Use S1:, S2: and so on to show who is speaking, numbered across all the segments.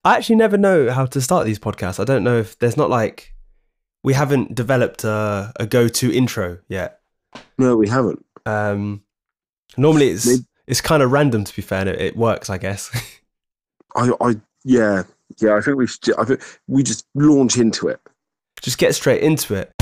S1: I actually never know how to start these podcasts. I don't know if there's not like, we haven't developed a go-to intro yet.
S2: No, we haven't.
S1: Normally it's kind of random, to be fair, and it works, I guess.
S2: Yeah. I think we just launch into it.
S1: Just get straight into it.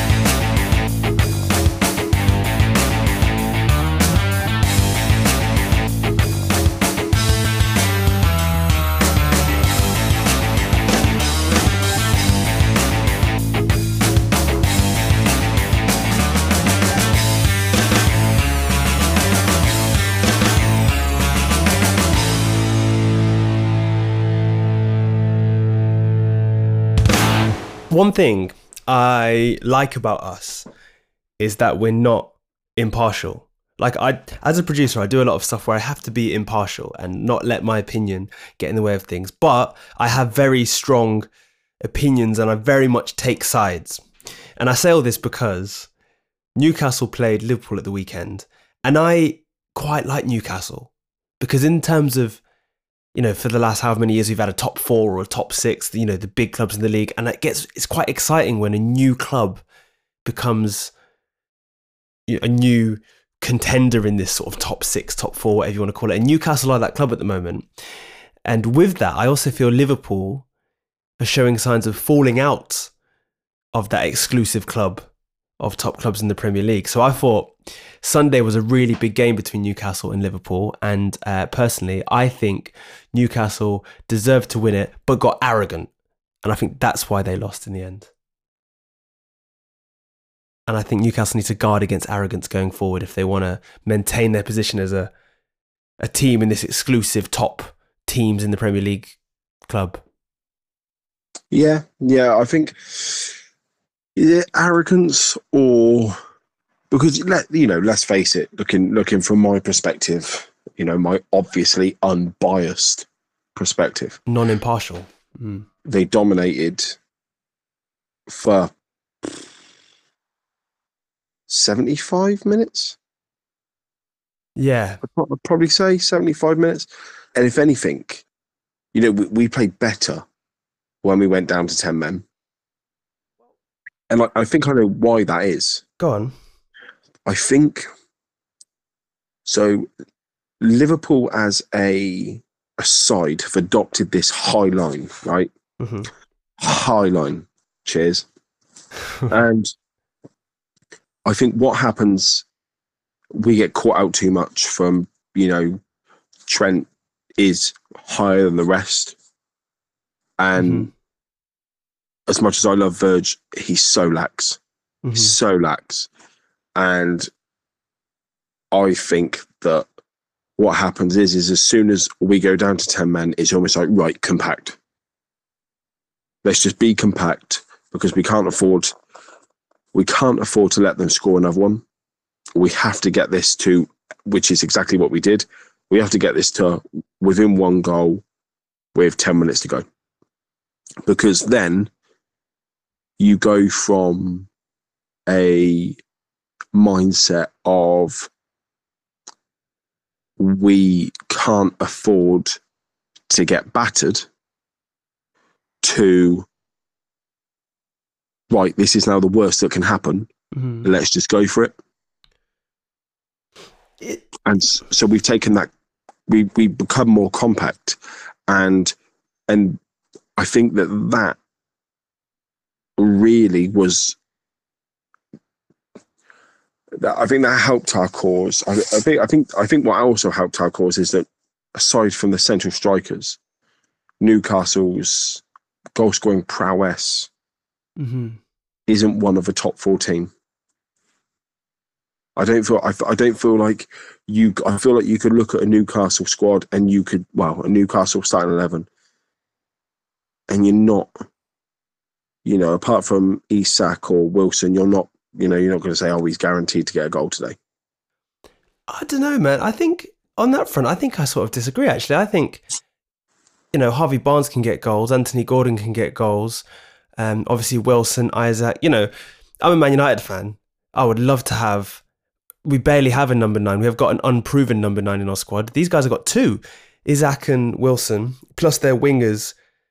S1: One thing I like about us is that we're not impartial. Like, as a producer, I do a lot of stuff where I have to be impartial and not let my opinion get in the way of things. But I have very strong opinions and I very much take sides. And I say all this because Newcastle played Liverpool at the weekend, and I quite like Newcastle because in terms of, you know, for the last however many years, we've had a top 4 or a top 6, you know, the big clubs in the league. And it's quite exciting when a new club becomes a new contender in this sort of top 6, top 4, whatever you want to call it. And Newcastle are that club at the moment. And with that, I also feel Liverpool are showing signs of falling out of that exclusive club of top clubs in the Premier League. So I thought Sunday was a really big game between Newcastle and Liverpool. And personally, I think Newcastle deserved to win it, but got arrogant. And I think that's why they lost in the end. And I think Newcastle need to guard against arrogance going forward if they want to maintain their position as a team in this exclusive top teams in the Premier League club.
S2: Yeah, I think arrogance, or because let's face it, looking from my perspective, my obviously unbiased perspective,
S1: non-impartial.
S2: They dominated for 75 minutes.
S1: Yeah,
S2: I'd probably say 75 minutes. And if anything, we played better when we went down to 10 men. And I think I know why that is.
S1: Go on.
S2: I think so. Liverpool as a side have adopted this high line, right?
S1: Mm-hmm.
S2: High line. Cheers. And I think what happens, we get caught out too much from, Trent is higher than the rest. And as much as I love Verge, he's so lax. He's so lax. And I think that what happens is as soon as we go down to 10 men, it's almost like, right, compact. Let's just be compact, because we can't afford to let them score another one. We have to get this to, which is exactly what we did. We have to get this to within one goal with 10 minutes to go. Because then you go from a mindset of we can't afford to get battered to, right, this is now the worst that can happen. Let's just go for it. And so we've taken that, we become more compact, and I think that really was, I think that helped our cause. I think what also helped our cause is that aside from the central strikers, Newcastle's goal scoring prowess isn't one of a top 4 team. I feel like you could look at a Newcastle squad and a Newcastle starting 11, and you're not, apart from Isak or Wilson, you're not going to say, oh, he's guaranteed to get a goal today.
S1: I don't know, man. I think on that front, I sort of disagree, actually. I think, Harvey Barnes can get goals. Anthony Gordon can get goals. Obviously, Wilson, Isaac. I'm a Man United fan. I would love to have... We barely have a number 9. We have got an unproven number 9 in our squad. These guys have got 2. Isaac and Wilson, plus their wingers,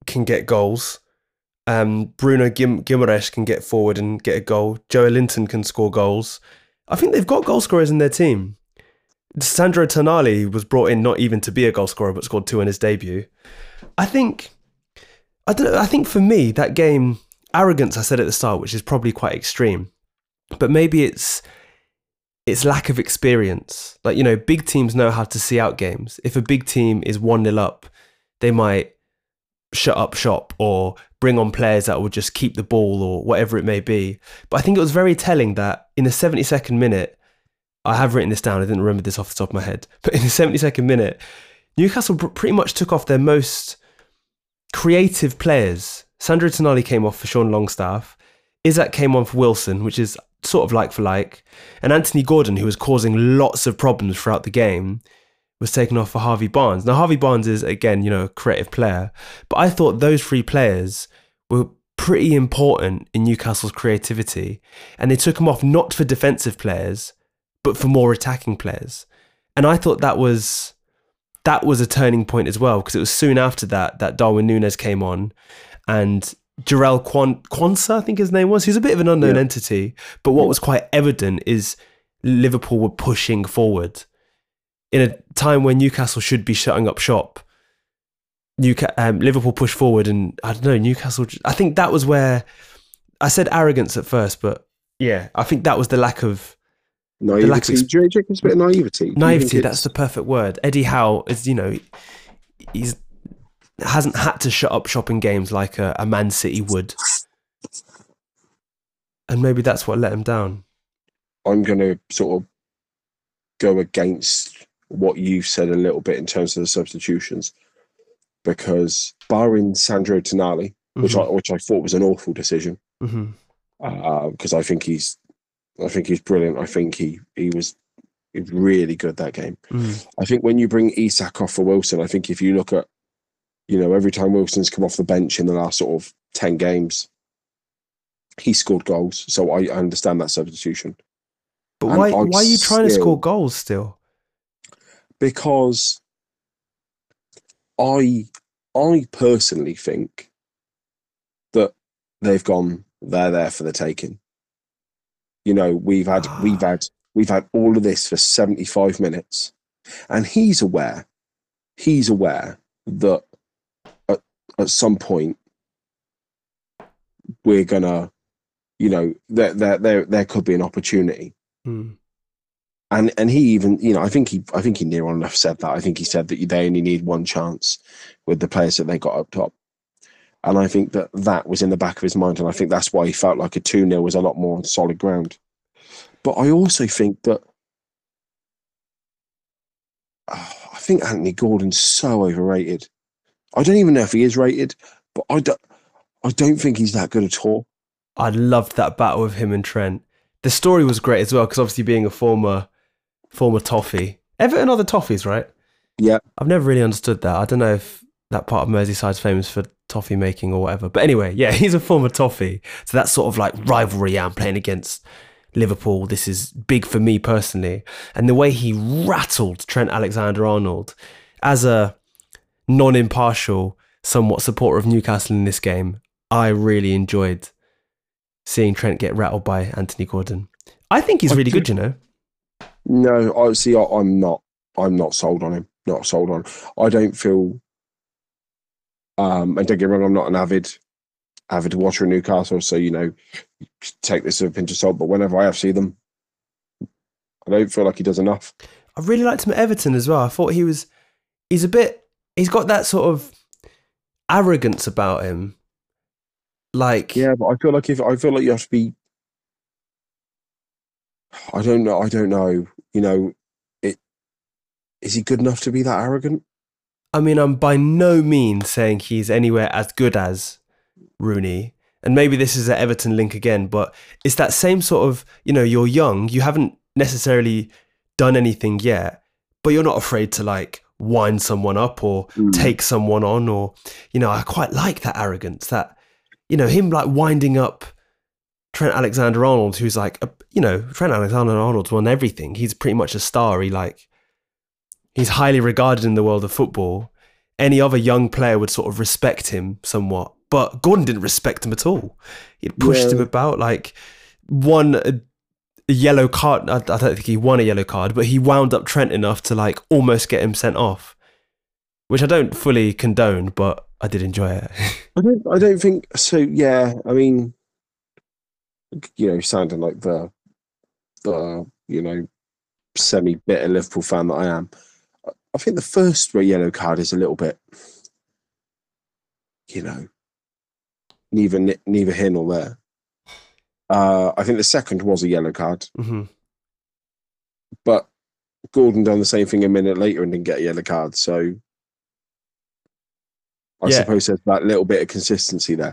S1: can get goals. Bruno Guimaraes can get forward and get a goal. Joe Linton can score goals. I think they've got goal scorers in their team. Sandro Tonali was brought in not even to be a goal scorer, but scored 2 in his debut. I think for me, that game, arrogance, I said at the start, which is probably quite extreme, but maybe it's lack of experience. Like, big teams know how to see out games. If a big team is 1-0 up, they might shut up shop or bring on players that will just keep the ball or whatever it may be. But I think it was very telling that in the 72nd minute, I have written this down, I didn't remember this off the top of my head, but in the 72nd minute, Newcastle pretty much took off their most creative players. Sandro Tonali came off for Sean Longstaff. Isak came on for Wilson, which is sort of like for like. And Anthony Gordon, who was causing lots of problems throughout the game, was taken off for Harvey Barnes. Now, Harvey Barnes is, again, a creative player. But I thought those 3 players were pretty important in Newcastle's creativity. And they took them off not for defensive players, but for more attacking players. And I thought that was a turning point as well, because it was soon after that Darwin Núñez came on, and Jarell Quansah, I think his name was. He was a bit of an unknown entity, but what was quite evident is Liverpool were pushing forward. In a time when Newcastle should be shutting up shop, Liverpool pushed forward, and I don't know, Newcastle, I think that was where, I said arrogance at first, but yeah, I think that was the lack of
S2: naivety. Do you think it's a bit of naivety?
S1: Naivety, that's the perfect word. Eddie Howe is, he's hasn't had to shut up shop in games like a Man City would. And maybe that's what let him down.
S2: I'm going to sort of go against what you've said a little bit in terms of the substitutions, because barring Sandro Tonali, which I thought was an awful decision, because I think he's brilliant. I think he was really good that game. I think when you bring Isak off for Wilson, I think if you look at, every time Wilson's come off the bench in the last sort of 10 games, he scored goals. So I understand that substitution.
S1: But why are you trying to score goals still?
S2: Because I personally think that they're there for the taking. We've had all of this for 75 minutes, and he's aware that at some point we're gonna, there could be an opportunity. And he even, I think he near on enough said that. I think he said that they only need one chance with the players that they got up top. And I think that was in the back of his mind. And I think that's why he felt like a 2-0 was a lot more on solid ground. But I also think that I think Anthony Gordon's so overrated. I don't even know if he is rated, but I don't think he's that good at all.
S1: I loved that battle with him and Trent. The story was great as well, because obviously being a former Toffee. Everton are the Toffees, right?
S2: Yeah.
S1: I've never really understood that. I don't know if that part of Merseyside's famous for toffee making or whatever. But anyway, yeah, he's a former Toffee. So that's sort of like rivalry. I'm playing against Liverpool. This is big for me personally. And the way he rattled Trent Alexander-Arnold as a non-impartial, somewhat supporter of Newcastle in this game, I really enjoyed seeing Trent get rattled by Anthony Gordon. I think he's really good,
S2: No, I'm not sold on him. Not sold on. I don't feel. And don't get me wrong, I'm not an avid watcher of Newcastle, so take this with a pinch of salt. But whenever I have seen them, I don't feel like he does enough.
S1: I really liked him at Everton as well. I thought he's got that sort of arrogance about him. Like,
S2: yeah, but I feel like you have to be. I don't know. Is he good enough to be that arrogant?
S1: I mean, I'm by no means saying he's anywhere as good as Rooney. And maybe this is an Everton link again, but it's that same sort of, you're young, you haven't necessarily done anything yet, but you're not afraid to like wind someone up or take someone on, or, I quite like that arrogance, that, him like winding up Trent Alexander-Arnold, who's like, Trent Alexander-Arnold's won everything. He's pretty much a star. He's highly regarded in the world of football. any other young player would sort of respect him somewhat. But Gordon didn't respect him at all. He pushed him about, like won a yellow card. I don't think he won a yellow card, but he wound up Trent enough to like almost get him sent off, which I don't fully condone, but I did enjoy it.
S2: I don't think so. Yeah, I mean, sounding like the semi-bitter Liverpool fan that I am, I think the first yellow card is a little bit, neither here nor there. I think the second was a yellow card, but Gordon done the same thing a minute later and didn't get a yellow card. So I suppose there's that little bit of consistency there.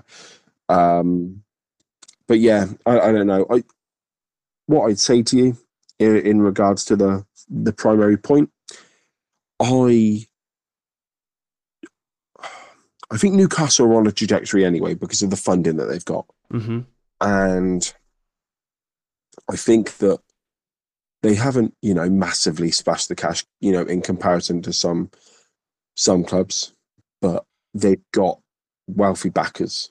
S2: But yeah, I don't know. What I'd say to you in regards to the primary point, I think Newcastle are on a trajectory anyway because of the funding that they've got. And I think that they haven't, massively splashed the cash, in comparison to some clubs, but they've got wealthy backers.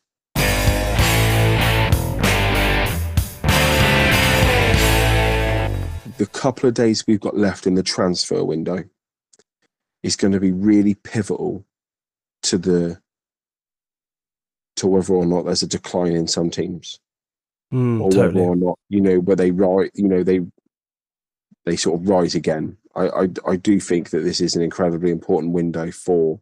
S2: The couple of days we've got left in the transfer window is going to be really pivotal to whether or not there's a decline in some teams, or whether or not where they rise, they sort of rise again. I do think that this is an incredibly important window for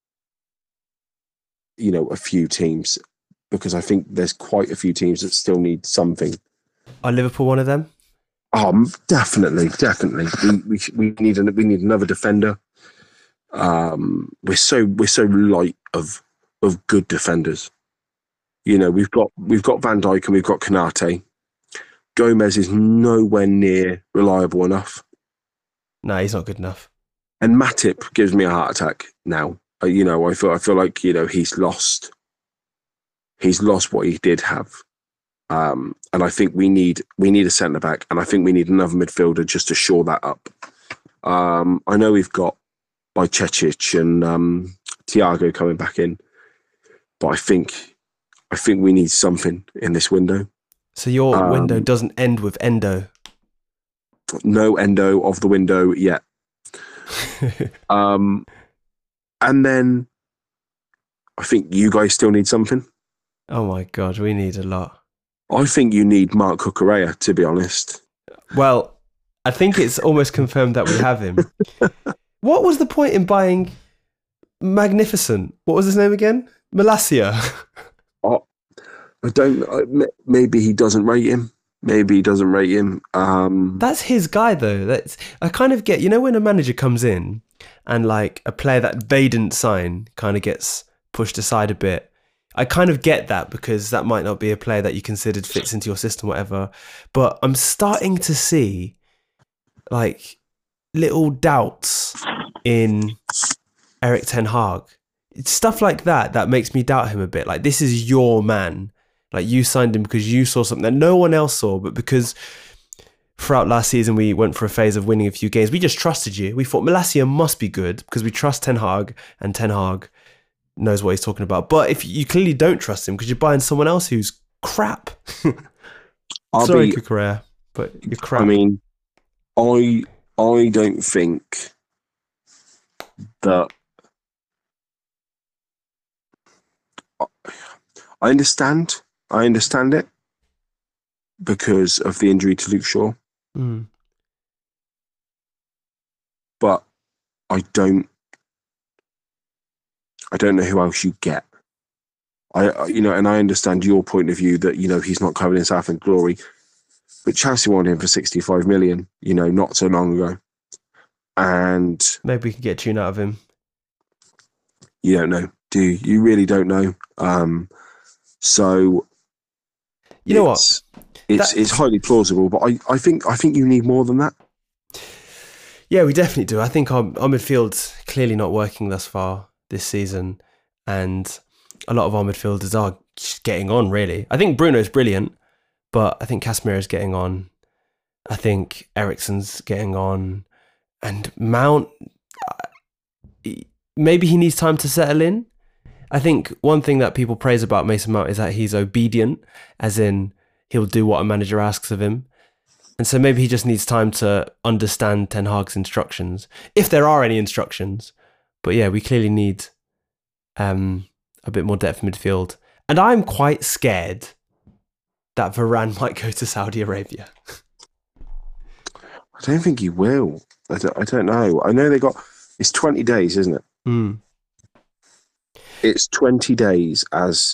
S2: a few teams, because I think there's quite a few teams that still need something.
S1: Are Liverpool one of them?
S2: Definitely. We need another defender. We're so light of good defenders. We've got Van Dijk and we've got Konate. Gomez is nowhere near reliable enough.
S1: No, he's not good enough.
S2: And Matip gives me a heart attack now. I feel like he's lost what he did have. And I think we need a centre back, and I think we need another midfielder just to shore that up. I know we've got Bajcetic and Thiago coming back in, but I think we need something in this window.
S1: So your window doesn't end with Endo?
S2: No Endo of the window yet. And then I think you guys still need something.
S1: Oh my God, we need a lot.
S2: I think you need Marc Cucurella, to be honest.
S1: Well, I think it's almost confirmed that we have him. What was the point in buying Magnificent? What was his name again? Malacia.
S2: I don't. Maybe he doesn't rate him.
S1: That's his guy, though. I kind of get. When a manager comes in and like a player that they didn't sign kind of gets pushed aside a bit. I kind of get that, because that might not be a player that you considered fits into your system, whatever. But I'm starting to see like little doubts in Erik ten Hag. It's stuff like that makes me doubt him a bit. Like, this is your man. Like, you signed him because you saw something that no one else saw, but because throughout last season we went for a phase of winning a few games, we just trusted you. We thought Malacia must be good because we trust Ten Hag, and Ten Hag knows what he's talking about. But if you clearly don't trust him because you're buying someone else who's crap. Sorry, Cucurella, but you're crap.
S2: I mean, I don't think that. I understand it because of the injury to Luke Shaw. But I don't know who else you get. And I understand your point of view that, he's not covered in Southend glory, but Chelsea wanted him for 65 million, not so long ago. And
S1: maybe we can get a tune out of him.
S2: You don't know, do you? You really don't know. So
S1: you know what?
S2: It's highly plausible, but I think you need more than that.
S1: Yeah, we definitely do. I think our midfield's clearly not working thus far this season, and a lot of our midfielders are getting on, really. I think Bruno's brilliant, but I think Casemiro's getting on. I think Eriksen's getting on, and Mount, maybe he needs time to settle in. I think one thing that people praise about Mason Mount is that he's obedient, as in he'll do what a manager asks of him. And so maybe he just needs time to understand Ten Hag's instructions, if there are any instructions. But yeah, we clearly need a bit more depth midfield. And I'm quite scared that Varane might go to Saudi Arabia.
S2: I don't think he will. I don't know. I know it's 20 days, isn't it?
S1: Mm.
S2: It's 20 days as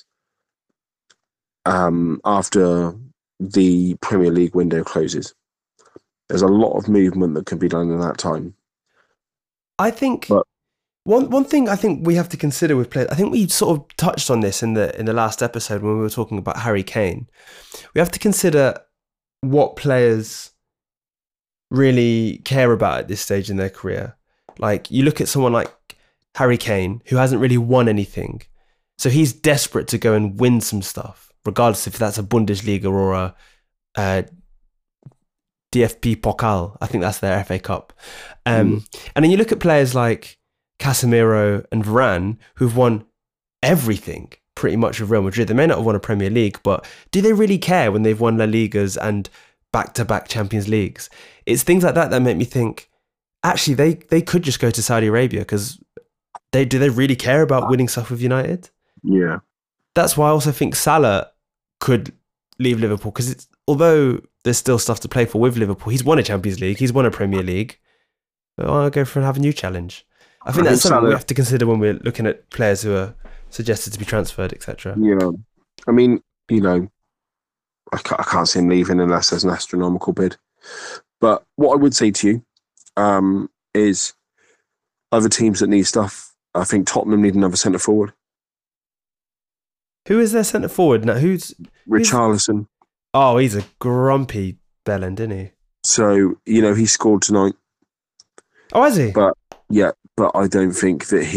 S2: after the Premier League window closes. There's a lot of movement that can be done in that time.
S1: I think one thing I think we have to consider with players, I think we sort of touched on this in the last episode when we were talking about Harry Kane. We have to consider what players really care about at this stage in their career. Like, you look at someone like Harry Kane, who hasn't really won anything. So he's desperate to go and win some stuff, regardless if that's a Bundesliga or a DFB Pokal. I think that's their FA Cup. And then you look at players like Casemiro and Varane, who've won everything pretty much with Real Madrid. They may not have won a Premier League, but do they really care when they've won La Ligas and back-to-back Champions Leagues? It's things like that make me think, actually, they could just go to Saudi Arabia, because do they really care about winning stuff with United?
S2: Yeah.
S1: That's why I also think Salah could leave Liverpool, because although there's still stuff to play for with Liverpool, he's won a Champions League, he's won a Premier League. But I'll go for and have a new challenge. I think that's something we have to consider when we're looking at players who are suggested to be transferred, etc.
S2: Yeah. I mean, I can't see him leaving unless there's an astronomical bid. But what I would say to you is other teams that need stuff. I think Tottenham need another centre forward.
S1: Who is their centre forward now? Who's
S2: Richarlison?
S1: Oh, he's a grumpy bellend, isn't he?
S2: So he scored tonight.
S1: Oh, has he?
S2: But I don't think that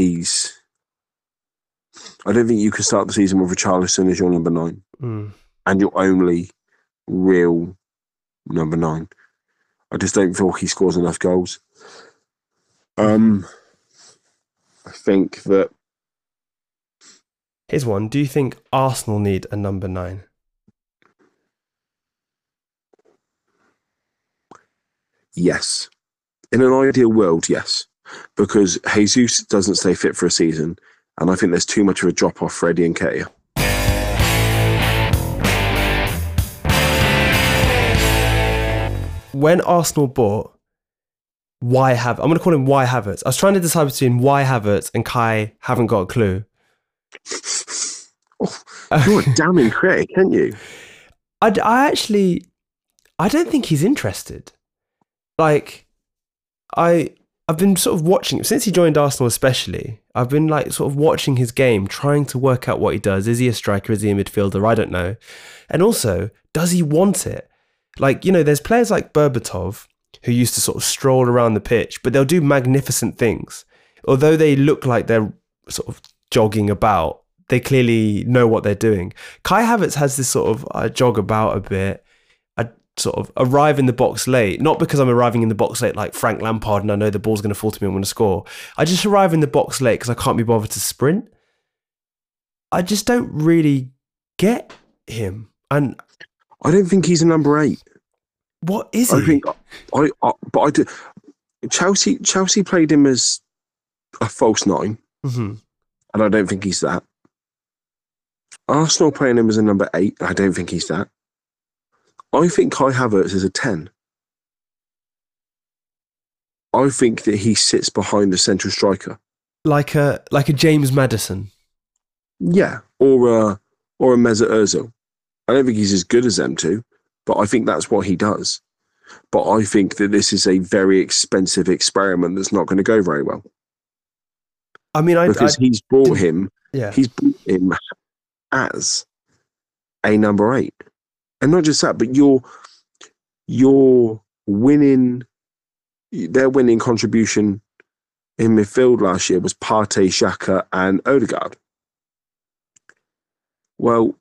S2: I don't think you can start the season with Richarlison as your number 9 and your only real number 9. I just don't feel he scores enough goals. I think that.
S1: Here's one. Do you think Arsenal need a number 9?
S2: Yes. In an ideal world, yes. Because Jesus doesn't stay fit for a season, and I think there's too much of a drop-off for Eddie Nketiah.
S1: When Arsenal bought I'm going to call him Y Havertz. I was trying to decide between Y Havertz and Kai haven't got a clue.
S2: You're a damning critic, aren't you?
S1: I don't think he's interested. Like, I've been sort of watching, since he joined Arsenal especially, I've been like sort of watching his game, trying to work out what he does. Is he a striker? Is he a midfielder? I don't know. And also, does he want it? Like, there's players like Berbatov who used to sort of stroll around the pitch, but they'll do magnificent things. Although they look like they're sort of jogging about, they clearly know what they're doing. Kai Havertz has this sort of, I jog about a bit, I sort of arrive in the box late, not because I'm arriving in the box late like Frank Lampard and I know the ball's going to fall to me, I'm going to score. I just arrive in the box late because I can't be bothered to sprint. I just don't really get him. And
S2: I don't think he's a number 8.
S1: What is he?
S2: I think but I do. Chelsea played him as a false 9, and I don't think he's that. Arsenal playing him as a number 8, and I don't think he's that. I think Kai Havertz is a 10. I think that he sits behind the central striker,
S1: like a James Maddison.
S2: Yeah, or a Mesut Ozil. I don't think he's as good as them two, but I think that's what he does. But I think that this is a very expensive experiment that's not going to go very well.
S1: I mean,
S2: because he's brought him.
S1: Yeah,
S2: he's brought him as a number 8, and not just that, but you're winning. Their winning contribution in midfield last year was Partey, Xhaka, and Odegaard. Well,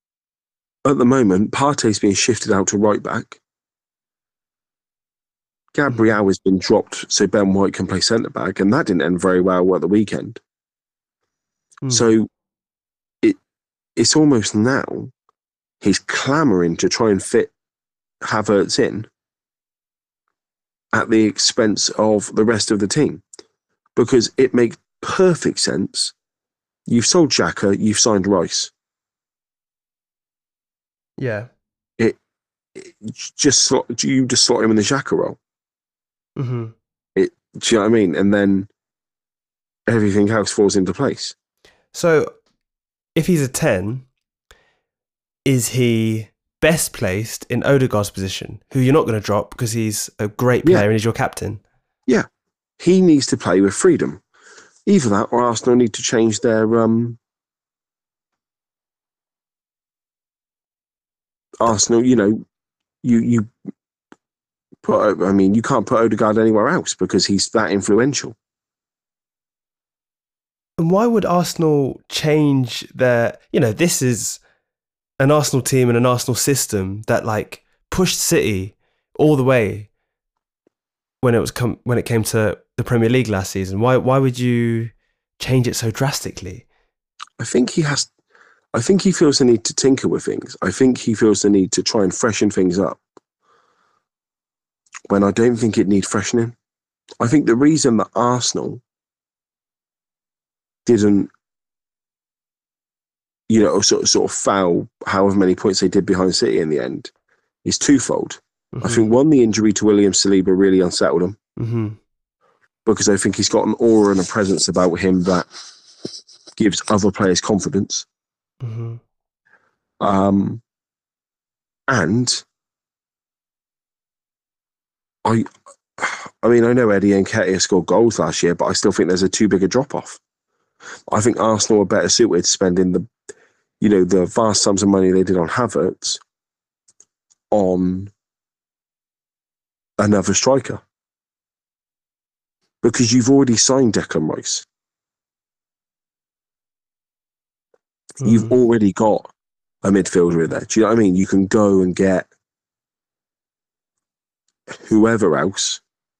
S2: at the moment, Partey's being shifted out to right back. Gabriel has been dropped so Ben White can play centre back, and that didn't end very well at the weekend. So it's almost now he's clamouring to try and fit Havertz in at the expense of the rest of the team, because it makes perfect sense. You've sold Xhaka, you've signed Rice.
S1: Yeah.
S2: You just slot him in the Xhaka role.
S1: Mm-hmm.
S2: Do you know what I mean? And then everything else falls into place.
S1: So if he's a 10, is he best placed in Odegaard's position, who you're not going to drop because he's a great player and he's your captain?
S2: Yeah. He needs to play with freedom. Either that or Arsenal need to change their Arsenal, you put, I mean, you can't put Odegaard anywhere else because he's that influential.
S1: And why would Arsenal change their, this is an Arsenal team and an Arsenal system that like pushed City all the way when it came to the Premier League last season. Why would you change it so drastically?
S2: I think he feels the need to tinker with things. I think he feels the need to try and freshen things up when I don't think it needs freshening. I think the reason that Arsenal didn't, sort of foul however many points they did behind City in the end is twofold. I think one, the injury to William Saliba really unsettled him because I think he's got an aura and a presence about him that gives other players confidence. And I mean, I know Eddie Nketiah scored goals last year, but I still think there's a too big a drop off. I think Arsenal are better suited spending the vast sums of money they did on Havertz on another striker, because you've already signed Declan Rice. You've already got a midfielder in there. Do you know what I mean? You can go and get whoever else.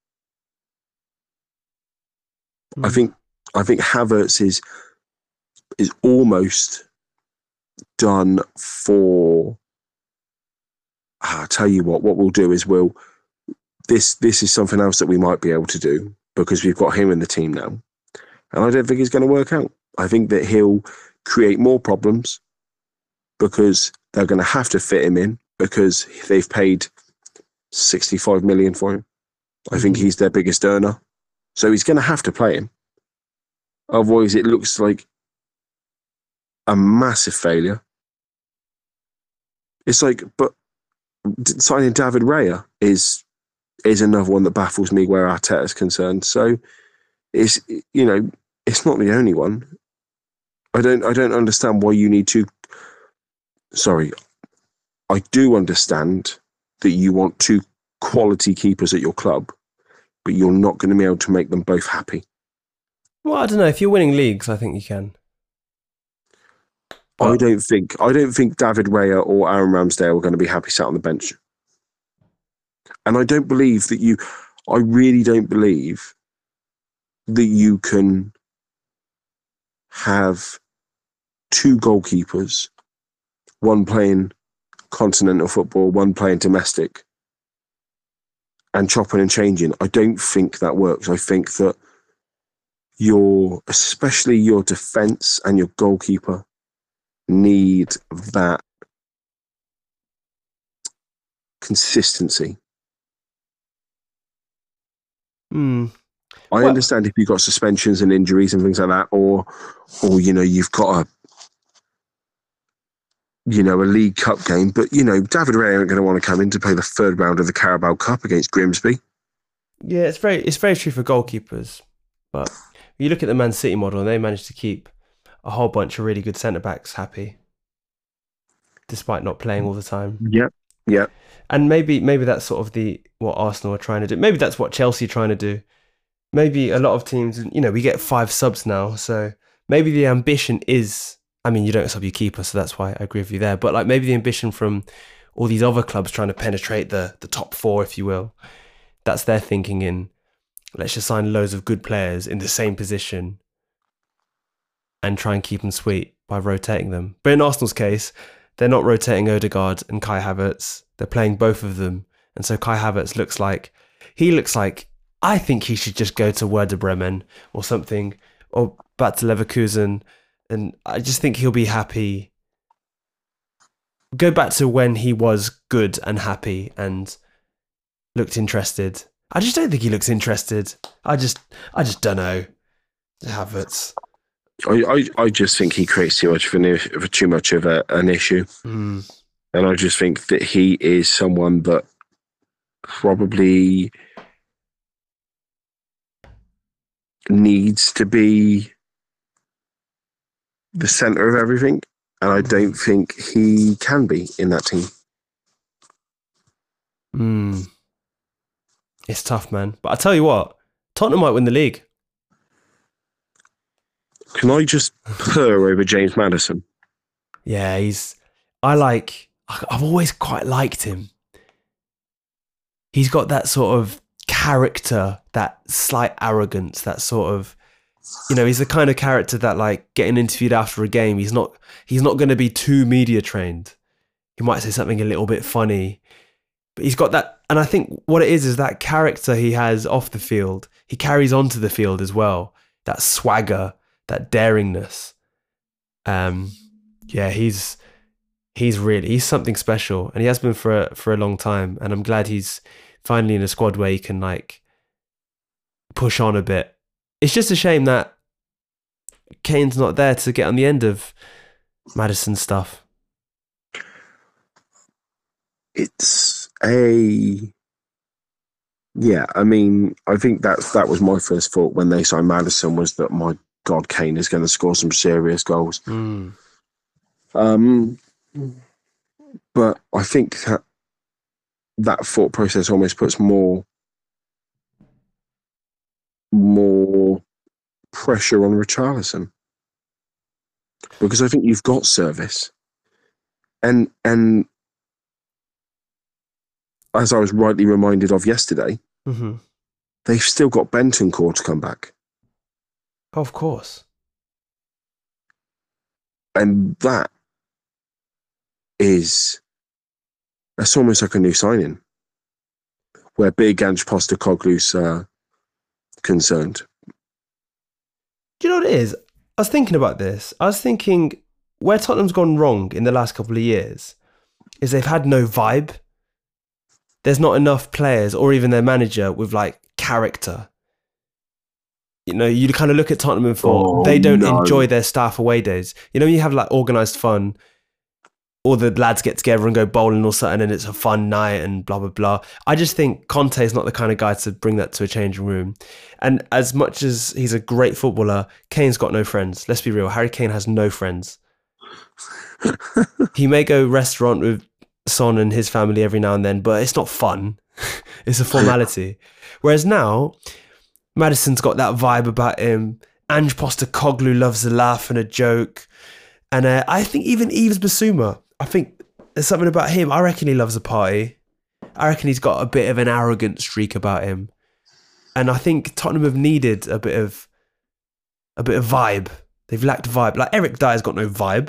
S2: I think Havertz is almost done for. I'll tell you what we'll do is this is something else that we might be able to do because we've got him in the team now, and I don't think it's going to work out. I think that he'll create more problems because they're going to have to fit him in because they've paid 65 million for him. I think he's their biggest earner. So he's going to have to play him. Otherwise, it looks like a massive failure. It's like, but signing David Raya is another one that baffles me where Arteta's concerned. So it's not the only one. I don't understand why you need to. Sorry, I do understand that you want two quality keepers at your club, but you're not going to be able to make them both happy.
S1: Well, I don't know. If you're winning leagues, I think you can. But
S2: I don't think David Raya or Aaron Ramsdale are going to be happy sat on the bench. And I don't believe that I really don't believe that you can have two goalkeepers, one playing continental football, one playing domestic, and chopping and changing. I don't think that works. I think that especially your defence and your goalkeeper need that consistency. I understand if you've got suspensions and injuries and things like that, or you've got a League Cup game, but David Raya ain't going to want to come in to play the third round of the Carabao Cup against Grimsby.
S1: Yeah, it's very true for goalkeepers, but you look at the Man City model and they managed to keep a whole bunch of really good centre backs happy, despite not playing all the time.
S2: Yeah.
S1: And maybe that's sort of what Arsenal are trying to do. Maybe that's what Chelsea are trying to do. Maybe a lot of teams, we get 5 subs now, so maybe the ambition is. I mean, you don't sub your keeper, so that's why I agree with you there. But like maybe the ambition from all these other clubs trying to penetrate the top 4, if you will, that's their thinking in, let's just sign loads of good players in the same position and try and keep them sweet by rotating them. But in Arsenal's case, they're not rotating Odegaard and Kai Havertz. They're playing both of them. And so Kai Havertz looks like, I think he should just go to Werder Bremen or something, or back to Leverkusen. And I just think he'll be happy. Go back to when he was good and happy and looked interested. I just don't think he looks interested. I just don't know. Havertz.
S2: I just think he creates too much of an issue.
S1: Mm.
S2: And I just think that he is someone that probably needs to be the centre of everything. And I don't think he can be in that team.
S1: It's tough, man. But I tell you what, Tottenham might win the league.
S2: Can I just purr over James Maddison?
S1: Yeah, I've always quite liked him. He's got that sort of character, that slight arrogance, that sort of, he's the kind of character that, like, getting interviewed after a game, he's not going to be too media trained. He might say something a little bit funny, but he's got that. And I think what it is that character he has off the field, he carries onto the field as well. That swagger, that daringness. He's something special, and he has been for a long time. And I'm glad he's finally in a squad where he can, like, push on a bit. It's just a shame that Kane's not there to get on the end of Maddison's stuff.
S2: I mean, I think that was my first thought when they signed Maddison, was that, my God, Kane is going to score some serious goals. But I think that thought process almost puts more pressure on Richarlison, because I think you've got service, and as I was rightly reminded of yesterday, they've still got Bentancur to come back.
S1: Of course.
S2: And that's almost like a new signing, where big Ange Postecoglou's concerned.
S1: Do you know what it is? I was thinking about this. I was thinking where Tottenham's gone wrong in the last couple of years is they've had no vibe. There's not enough players, or even their manager, with, like, character. You kind of look at Tottenham and thought they don't enjoy their staff away days. You have, like, organised fun. All the lads get together and go bowling or something, and it's a fun night and blah, blah, blah. I just think Conte is not the kind of guy to bring that to a changing room. And as much as he's a great footballer, Kane's got no friends. Let's be real. Harry Kane has no friends. He may go restaurant with Son and his family every now and then, but it's not fun. It's a formality. Whereas now, Maddison's got that vibe about him. Ange Postecoglou loves a laugh and a joke. And I think even Yves Bissouma, I think there's something about him. I reckon he loves a party. I reckon he's got a bit of an arrogant streak about him. And I think Tottenham have needed a bit of vibe. They've lacked vibe. Like, Eric Dyer's got no vibe.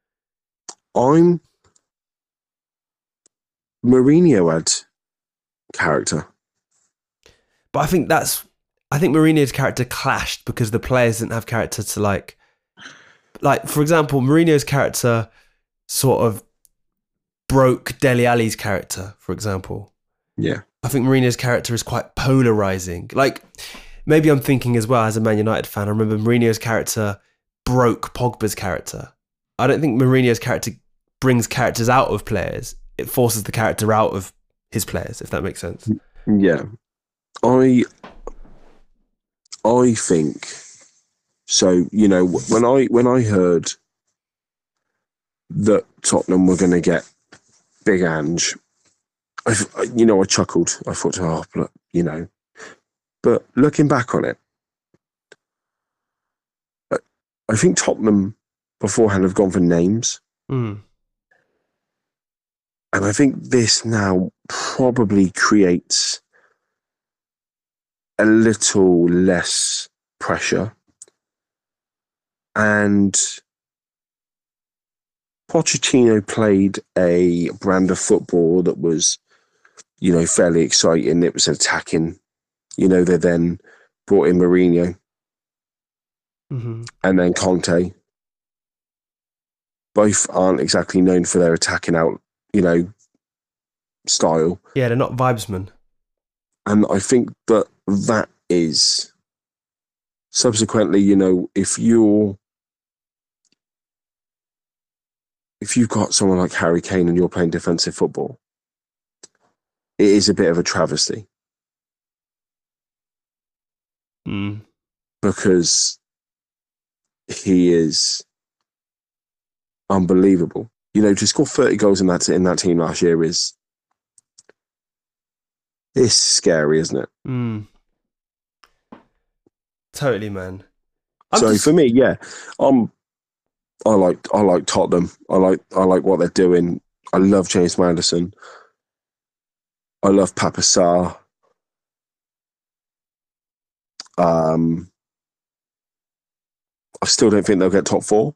S2: Mourinho had character.
S1: But I think Mourinho's character clashed because the players didn't have character to, like, for example, Mourinho's character sort of broke Dele Alli's character, for example.
S2: Yeah.
S1: I think Mourinho's character is quite polarizing. Like, maybe I'm thinking as well as a Man United fan, I remember Mourinho's character broke Pogba's character. I don't think Mourinho's character brings characters out of players. It forces the character out of his players, if that makes sense.
S2: Yeah. I think so. When I heard that Tottenham were going to get Big Ange, I chuckled. I thought, but looking back on it, I think Tottenham beforehand have gone for names. And I think this now probably creates a little less pressure, and Pochettino played a brand of football that was, fairly exciting. It was attacking. They then brought in Mourinho
S1: Mm-hmm.
S2: and then Conte. Both aren't exactly known for their attacking out, style.
S1: Yeah, they're not vibesmen.
S2: And I think that is subsequently, if you've got someone like Harry Kane and you're playing defensive football, it is a bit of a travesty. Because he is unbelievable. To score 30 goals in that team last year is scary, isn't it?
S1: Totally, man.
S2: For me, yeah, I like Tottenham. I like what they're doing. I love James Maddison. I love Papa Sarr. I still don't think they'll get top 4.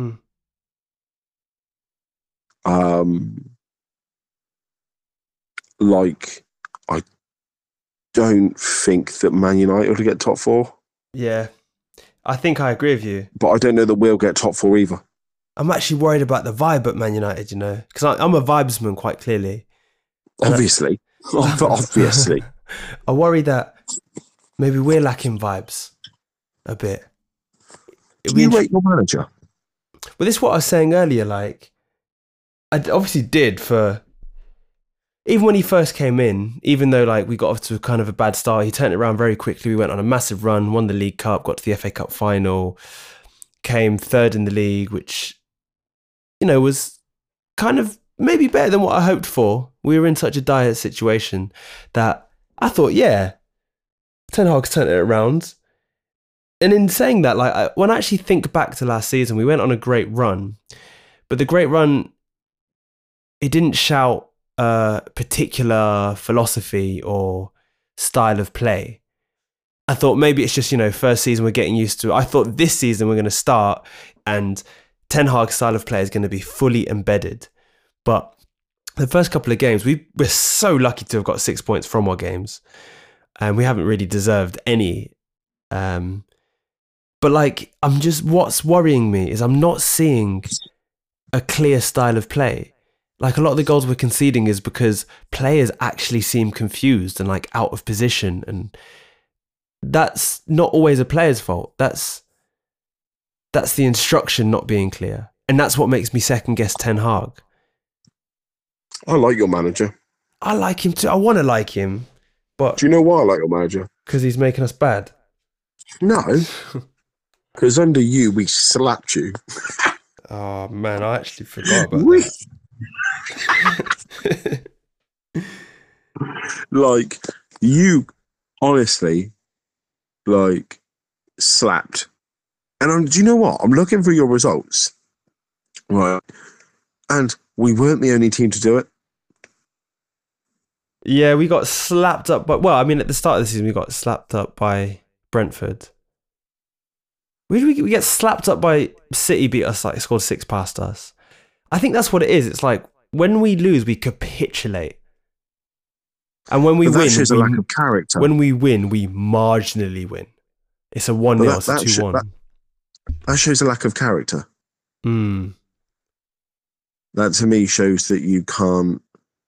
S2: I don't think that Man United will get top 4.
S1: Yeah, I think I agree with you.
S2: But I don't know that we'll get top 4 either.
S1: I'm actually worried about the vibe at Man United, because I'm a vibesman quite clearly.
S2: Obviously. Obviously.
S1: I worry that maybe we're lacking vibes a bit.
S2: Do you rate your manager?
S1: Well, this is what I was saying earlier. Like, I obviously did even when he first came in, even though like we got off to kind of a bad start, he turned it around very quickly. We went on a massive run, won the League Cup, got to the FA Cup final, came third in the league, which, was kind of maybe better than what I hoped for. We were in such a dire situation that I thought, yeah, Ten Hag's turned it around. And in saying that, like when I actually think back to last season, we went on a great run, but the great run, it didn't shout a particular philosophy or style of play. I thought maybe it's just, first season we're getting used to. I thought this season we're going to start and Ten Hag's style of play is going to be fully embedded. But the first couple of games, we're so lucky to have got 6 points from our games. And we haven't really deserved any. But like, what's worrying me is I'm not seeing a clear style of play. Like a lot of the goals we're conceding is because players actually seem confused and like out of position. And that's not always a player's fault. That's the instruction not being clear. And that's what makes me second guess Ten Hag.
S2: I like your manager.
S1: I like him too. I want to like him. But
S2: do you know why I like your manager?
S1: Because he's making us bad.
S2: No. Because under you, we slapped you.
S1: Oh, man, I actually forgot about that.
S2: Like, you honestly, like, slapped. And do you know what? I'm looking for your results. Right. And we weren't the only team to do it.
S1: Yeah, we got slapped up by... Well, I mean, at the start of the season, we got slapped up by Brentford. We get slapped up by City, beat us, like, scored 6 past us. I think that's what it is. It's like, when we lose, we capitulate. And when we win...
S2: That shows a lack of character.
S1: When we win, we marginally win. It's a 1-0, it's a 2-1.
S2: That shows a lack of character. That, to me, shows that you can't...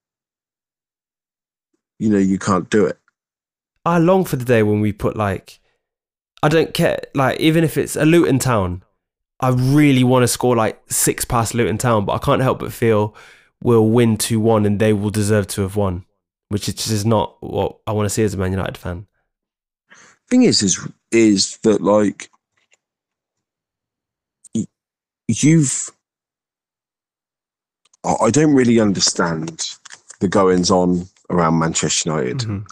S2: you can't do it.
S1: I long for the day when we put, like... I don't care, like, even if it's a Luton Town, I really want to score, like, 6 past Luton Town, but I can't help but feel we'll win 2-1 and they will deserve to have won, which is just not what I want to see as a Man United fan.
S2: Thing is that, like, I don't really understand the goings on around Manchester United.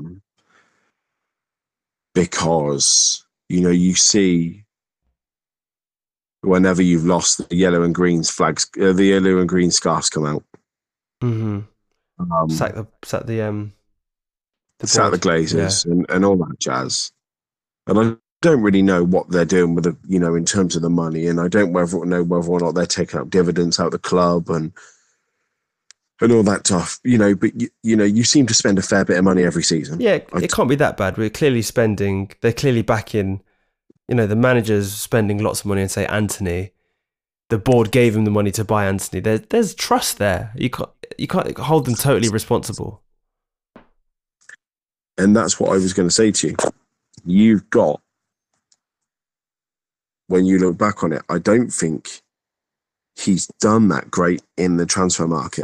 S2: Because, you see whenever you've lost, the yellow and green flags, the yellow and green scarves come out.
S1: Sack the
S2: sat the
S1: board.
S2: Glazers and all that jazz. And I don't really know what they're doing with the, in terms of the money. And I don't know whether or not they're taking up dividends out of the club and all that stuff, but you seem to spend a fair bit of money every season.
S1: Yeah, it can't be that bad. They're clearly backing, the manager's spending lots of money and say Anthony. The board gave him the money to buy Anthony. There's trust there. You can't hold them totally responsible.
S2: And that's what I was going to say to you. You've got, when you look back on it, I don't think he's done that great in the transfer market.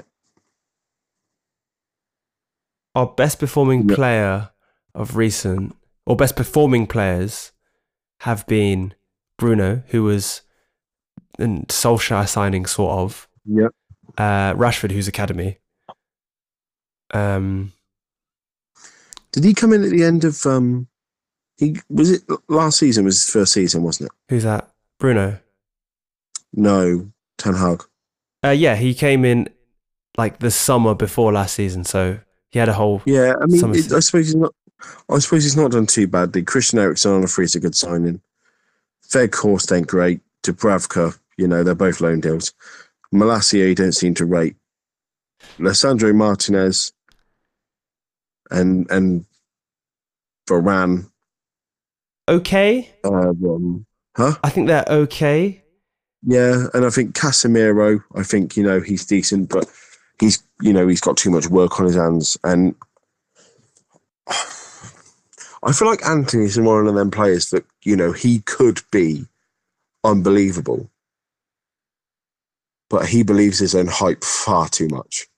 S1: Our best performing player of recent, or best performing players, have been Bruno, who was a Solskjaer signing, sort of.
S2: Yep.
S1: Rashford, who's academy.
S2: Did he come in at the end of? Last season was his first season, wasn't it?
S1: Who's that? Bruno.
S2: No, Ten Hag.
S1: Yeah, he came in like the summer before last season, so he had a whole.
S2: Yeah, I mean, I suppose he's not. I suppose he's not done too badly. Christian Eriksen on a free is a good signing. Weghorst ain't great. Dubravka, they're both loan deals. Malacia don't seem to rate. Lissandro Martinez and Varane.
S1: Okay.
S2: I
S1: think they're okay.
S2: Yeah, and I think Casemiro, he's decent, but he's got too much work on his hands. And I feel like Anthony's one of them players that, he could be unbelievable, but he believes his own hype far too much.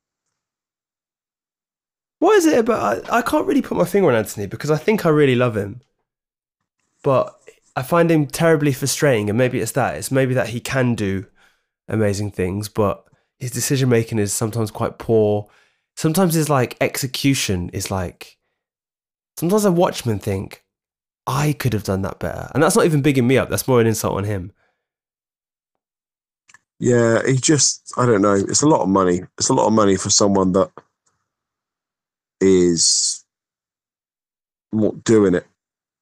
S1: What is it about? I can't really put my finger on Anthony because I think I really love him, but I find him terribly frustrating. And maybe it's that. It's maybe that he can do amazing things, but his decision making is sometimes quite poor. Sometimes his execution is sometimes I watch him and think, I could have done that better. And that's not even bigging me up. That's more an insult on him.
S2: Yeah, I don't know. It's a lot of money. It's a lot of money for someone that is not doing it.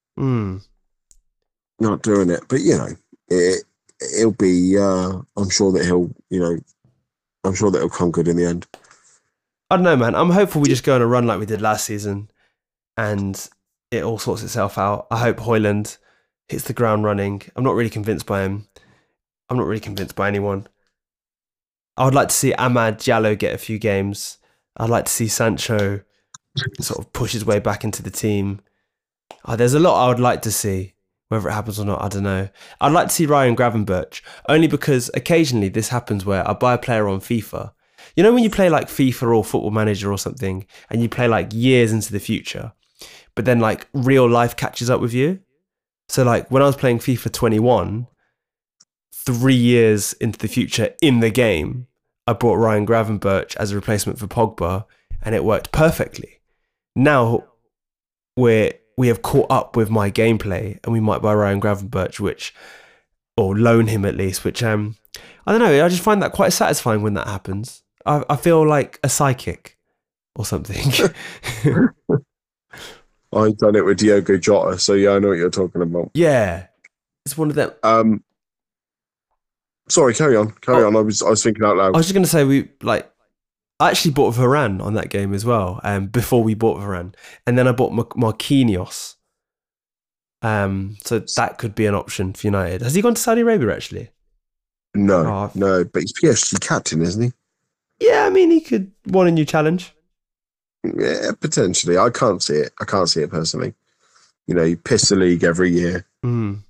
S2: Not doing it. But, it'll be, I'm sure that he'll come good in the end.
S1: I don't know, man. I'm hopeful we just go on a run like we did last season and it all sorts itself out. I hope Højlund hits the ground running. I'm not really convinced by him. I'm not really convinced by anyone. I would like to see Amad Diallo get a few games. I'd like to see Sancho sort of push his way back into the team. There's a lot I would like to see. Whether it happens or not, I don't know. I'd like to see Ryan Gravenberch, only because occasionally this happens where I buy a player on FIFA. When you play FIFA or Football Manager or something, and you play years into the future, but then real life catches up with you. So when I was playing FIFA 21, 3 years into the future in the game, I brought Ryan Gravenberch as a replacement for Pogba, and it worked perfectly. Now we have caught up with my gameplay, and we might buy Ryan Gravenberch, or loan him at least, which I don't know. I just find that quite satisfying when that happens. I feel like a psychic or something.
S2: I've done it with Diogo Jota, so yeah, I know what you're talking about.
S1: Yeah, it's one of them.
S2: Sorry, carry on. I was thinking out loud.
S1: I was just going to say I actually bought Varane on that game as well. Before we bought Varane, and then I bought Marquinhos. So that could be an option for United. Has he gone to Saudi Arabia actually?
S2: No, but he's PSG captain, isn't he?
S1: Yeah, I mean he could want a new challenge.
S2: Yeah, potentially. I can't see it. Personally. You piss the league every year.
S1: The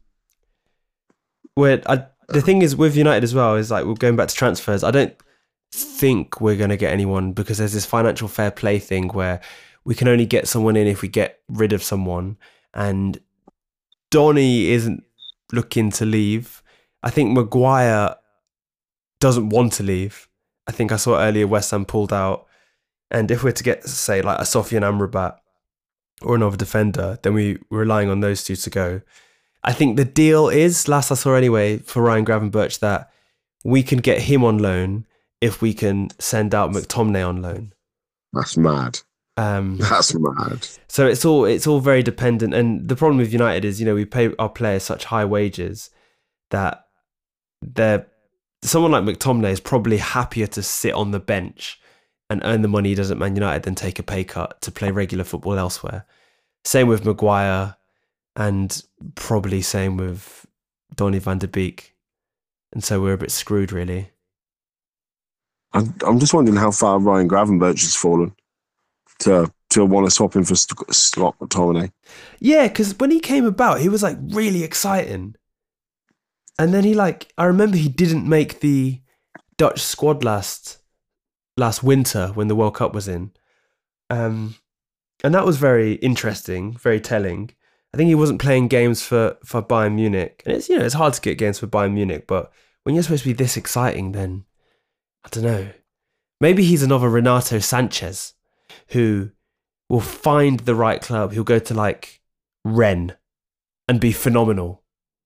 S1: thing is with United as well is we're going back to transfers. I don't think we're going to get anyone because there's this financial fair play thing where we can only get someone in if we get rid of someone. And Donny isn't looking to leave. I think Maguire doesn't want to leave. I think I saw earlier West Ham pulled out. And if we're to get, say, a Sofian Amrabat or another defender, then we're relying on those two to go. I think the deal is, last I saw anyway, for Ryan Gravenberch, that we can get him on loan if we can send out McTominay on loan.
S2: That's mad. That's mad.
S1: So it's all very dependent. And the problem with United is, we pay our players such high wages that someone like McTominay is probably happier to sit on the bench and earn the money he does at Man United than take a pay cut to play regular football elsewhere. Same with Maguire, and probably same with Donny van de Beek. And so we're a bit screwed, really.
S2: I'm just wondering how far Ryan Gravenberch has fallen to want to swap him for Scott McTominay.
S1: Yeah, because when he came about, he was like really exciting. And then I remember he didn't make the Dutch squad last winter when the World Cup was in. And that was very interesting, very telling. I think he wasn't playing games for Bayern Munich. And it's hard to get games for Bayern Munich, but when you're supposed to be this exciting, then I don't know. Maybe he's another Renato Sanchez who will find the right club. He'll go to like Rennes and be phenomenal.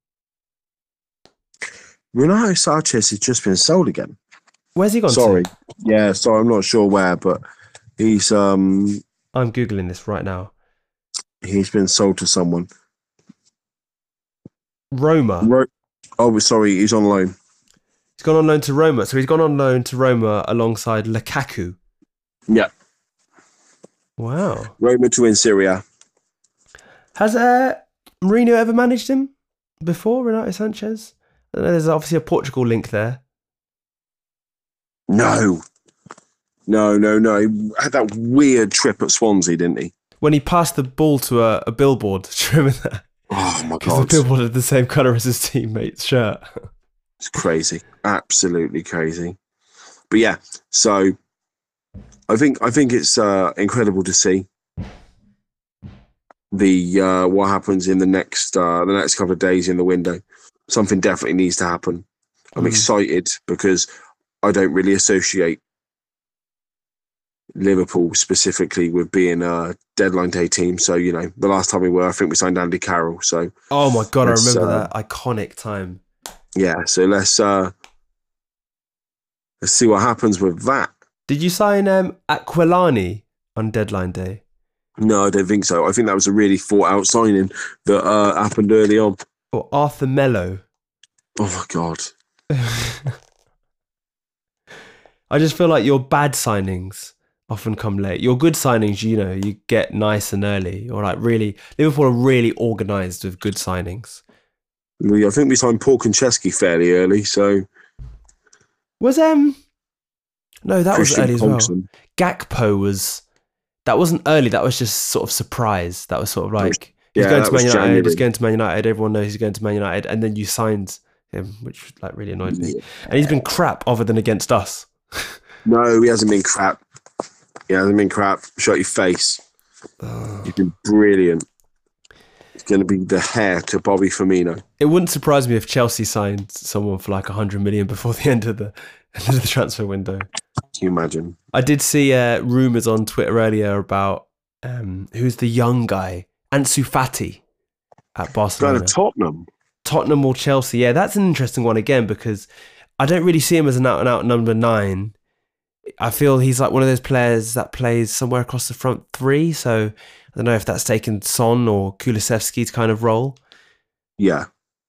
S2: Renato Sanchez has just been sold again.
S1: Where's he gone
S2: Sorry.
S1: to?
S2: Yeah, sorry, I'm not sure where, but he's
S1: I'm Googling this right now.
S2: He's been sold to someone.
S1: Roma.
S2: Sorry, he's on loan.
S1: He's gone on loan to Roma. So he's gone on loan to Roma alongside Lukaku.
S2: Yeah.
S1: Wow.
S2: Roma to win Syria.
S1: Has Mourinho ever managed him before, Renato Sanchez? I don't know, there's obviously a Portugal link there.
S2: No. He had that weird trip at Swansea, didn't he?
S1: When he passed the ball to a billboard. Do you remember that?
S2: Oh, my
S1: Because
S2: God.
S1: the billboard had the same colour as his teammate's shirt.
S2: It's crazy. Absolutely crazy. But yeah, so I think it's incredible to see the what happens in the next couple of days in the window. Something definitely needs to happen. I'm excited because I don't really associate Liverpool specifically with being a deadline day team. So, the last time we were, I think we signed Andy Carroll. So,
S1: oh my God, I remember that iconic time.
S2: Yeah, so let's see what happens with that.
S1: Did you sign Aquilani on deadline day?
S2: No, I don't think so. I think that was a really thought out signing that happened early on.
S1: Or Arthur Melo?
S2: Oh my God.
S1: I just feel like your bad signings often come late. Your good signings, you get nice and early. Or like really, Liverpool are really organised with good signings.
S2: I think we signed Paul Konchesky fairly early, so...
S1: Was, no, that
S2: Christian
S1: was early
S2: Thompson.
S1: as well. Gakpo that wasn't early, that was just sort of surprise. That was sort of like, he's going to Man United, he's going to Man United, everyone knows he's going to Man United, and then you signed him, which like really annoyed me.
S2: Yeah.
S1: And he's been crap other than against us.
S2: No, he hasn't been crap. Shut your face. He's been brilliant. It's going to be the heir to Bobby Firmino.
S1: It wouldn't surprise me if Chelsea signed someone for like 100 million before the end of the transfer window.
S2: Can you imagine?
S1: I did see rumours on Twitter earlier about who's the young guy, Ansu Fati at Barcelona.
S2: Going to Tottenham.
S1: Tottenham or Chelsea. Yeah, that's an interesting one again because I don't really see him as an out-and-out number 9. I feel he's like one of those players that plays somewhere across the front 3, so I don't know if that's taken Son or Kulusevski's kind of role.
S2: Yeah.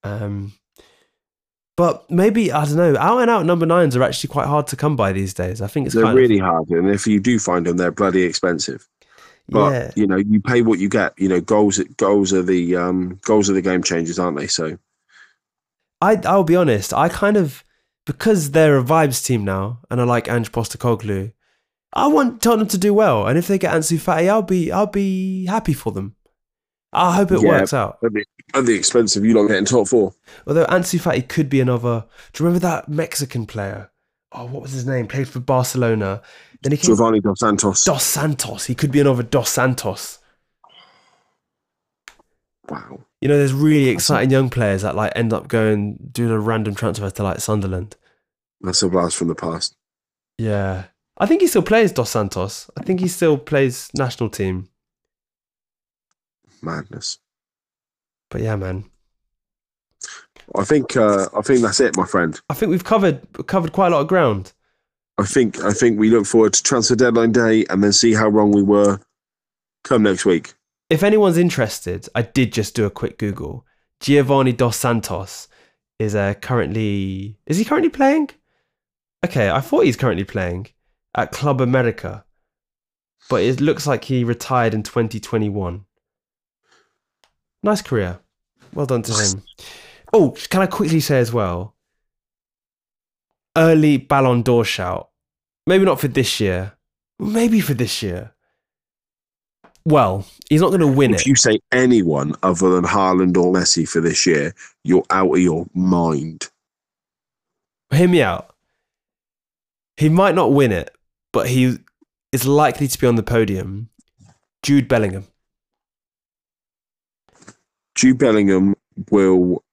S1: But maybe, I don't know, out-and-out number 9s are actually quite hard to come by these days. I think
S2: they're really hard, and if you do find them, they're bloody expensive. But, you pay what you get. Goals are the game changers, aren't they? So
S1: I'll be honest, I kind of, because they're a vibes team now, and I like Ange Postecoglou, I want Tottenham to do well, and if they get Ansu Fati, I'll be happy for them. I hope it works out.
S2: At the expense of you not getting top 4.
S1: Although Ansu Fati could be another. Do you remember that Mexican player? Oh, what was his name? Played for Barcelona. Then he came,
S2: Giovanni Dos Santos.
S1: Dos Santos. He could be another Dos Santos.
S2: Wow.
S1: There's really exciting young players that like end up doing a random transfer to like Sunderland.
S2: That's a blast from the past.
S1: Yeah. I think he still plays Dos Santos. I think he still plays national team.
S2: Madness.
S1: But yeah, man.
S2: I think that's it, my friend.
S1: I think we've covered quite a lot of ground.
S2: I think we look forward to transfer deadline day and then see how wrong we were come next week.
S1: If anyone's interested, I did just do a quick Google. Giovanni Dos Santos is currently... Is he currently playing? Okay, I thought he's currently playing at Club America. But it looks like he retired in 2021. Nice career. Well done to him. Oh, can I quickly say as well? Early Ballon d'Or shout. Maybe not for this year. Maybe for this year. Well, he's not going to win it.
S2: If you say anyone other than Haaland or Messi for this year, you're out of your mind.
S1: Hear me out. He might not win it, but he is likely to be on the podium. Jude Bellingham.
S2: Jude Bellingham will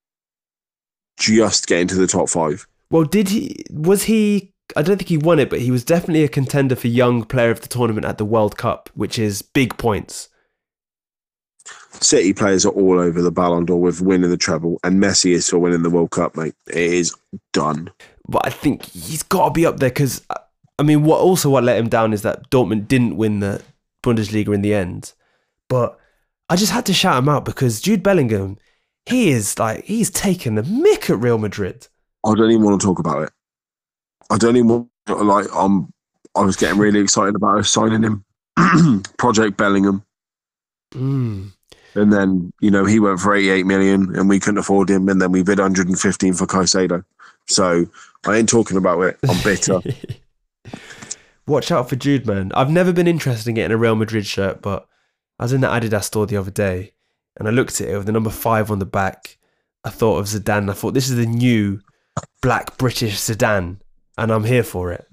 S2: just get into the top 5.
S1: Well, was he... I don't think he won it, but he was definitely a contender for Young Player of the Tournament at the World Cup, which is big points.
S2: City players are all over the Ballon d'Or with winning the treble, and Messi is still winning the World Cup, mate. It is done.
S1: But I think he's got to be up there because, I mean, what let him down is that Dortmund didn't win the Bundesliga in the end. But I just had to shout him out because Jude Bellingham, he's taken the mick at Real Madrid.
S2: I don't even want to talk about it. I don't even want, I was getting really excited about us signing him. Project Bellingham.
S1: Mm.
S2: And then, he went for 88 million and we couldn't afford him. And then we bid 115 for Caicedo. So I ain't talking about it. I'm bitter.
S1: Watch out for Jude, man. I've never been interested in getting a Real Madrid shirt, but I was in the Adidas store the other day and I looked at it with the number 5 on the back. I thought of Zidane. I thought this is the new black British Zidane. And I'm here for it.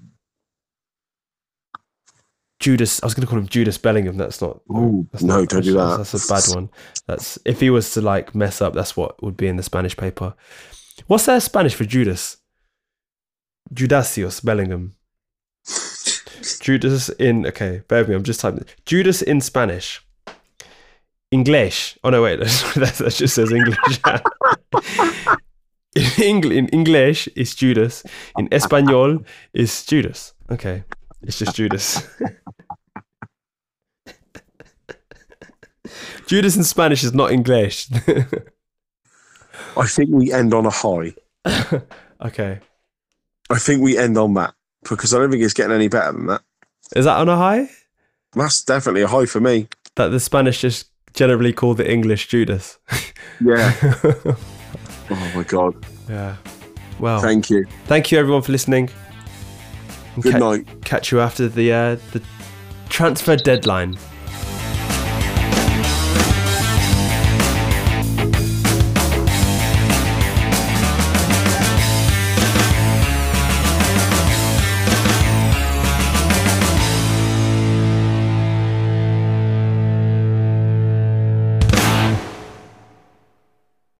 S1: Judas, I was going to call him Judas Bellingham. That's not.
S2: Ooh, don't do that.
S1: That's a bad one. That's if he was to mess up, that's what would be in the Spanish paper. What's their Spanish for Judas? Judasios Bellingham. Judas in. Okay, bear with me. I'm just typing it. Judas in Spanish. English. Oh no, wait. That just says English. In English, it's Judas. In Espanol, it's Judas. Okay. It's just Judas. Judas in Spanish is not English.
S2: I think we end on a high.
S1: Okay.
S2: I think we end on that because I don't think it's getting any better than that.
S1: Is that on a high?
S2: That's definitely a high for me.
S1: That the Spanish just generally call the English Judas.
S2: Yeah. Oh my God.
S1: Yeah. Well.
S2: Thank you.
S1: Thank you everyone for listening.
S2: Good night.
S1: Catch you after the transfer deadline.